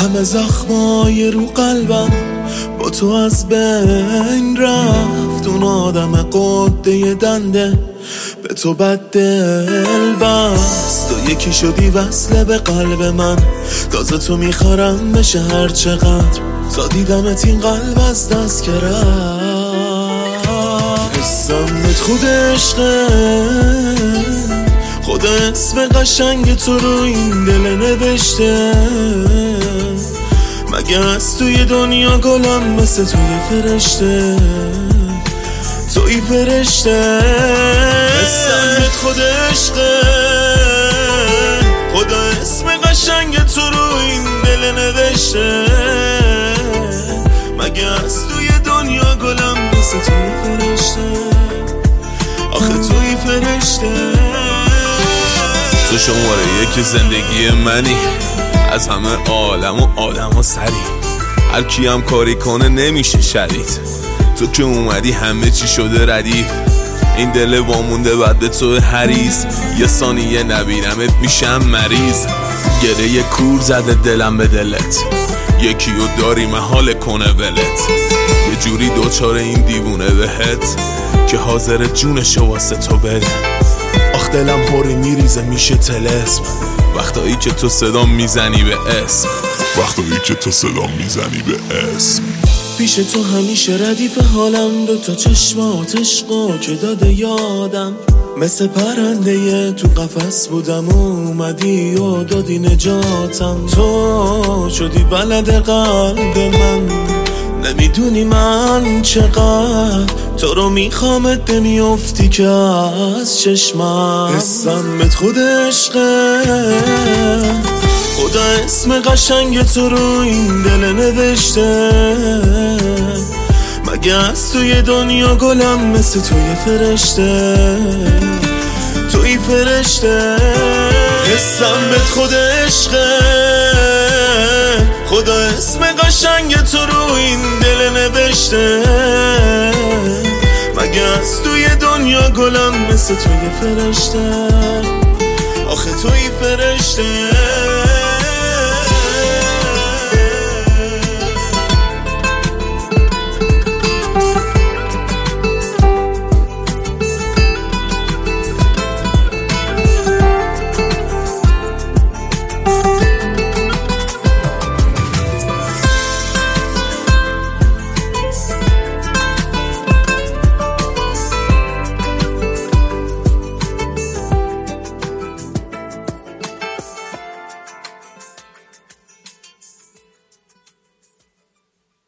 همه زخمای رو قلبم با تو از بین رفت. اون آدم قده دنده به تو بد دل بست. تو یکی شدی وصله به قلب من، تازه تو میخوارم بشه هر چقدر. تا دیدمت این قلب از دست که رفت. حسمت خود عشقه، خود اسم قشنگ تو رو این دل نوشته. مگه از توی دنیا گلم مثل توی فرشته، توی فرشته. حسمت خود عشقه، خود اسم قشنگ تو رو این دل نوشته. مگه از توی دنیا گلم مثل توی فرشته، آخه توی فرشته. تو شماره یک زندگی منی، از همه عالم و آدم و سری. هر کی هم کاری کنه نمیشه شدید. تو که اومدی همه چی شده ردیف. این دل وامونده بعد تو حریص. یه ثانیه نبینمت میشم مریض. گره کور زده دلم به دلت، یکیو داری محال کنه ولت. یه جوری دوچاره این دیوونه بهت که حاضر جونشو واسه تو بده. آخ دلم پری میریزه میشه طلسم وقتایی که تو صدا میزنی به اسم، وقتایی که تو صدا میزنی به اسم. پیش تو همیشه ردیف حالم، دوتا چشم آتشقا که داده یادم. مثل پرنده تو قفس بودم و اومدی و دادی نجاتم. تو شدی بلد قلب من، نمیدونی من چقدر تو رو میخوامت نمیافتی که از چشمم. حسمت خود عشقه، خدا اسم قشنگ تو رو این دل نوشته. مگه از توی دنیا گلم مثل توی فرشته، توی فرشته. حسمت خود عشقه، خدا اسم قشنگ تو رو این دل نوشته. مگه از توی دنیا گلم مثل توی فرشته، آخه توی فرشته.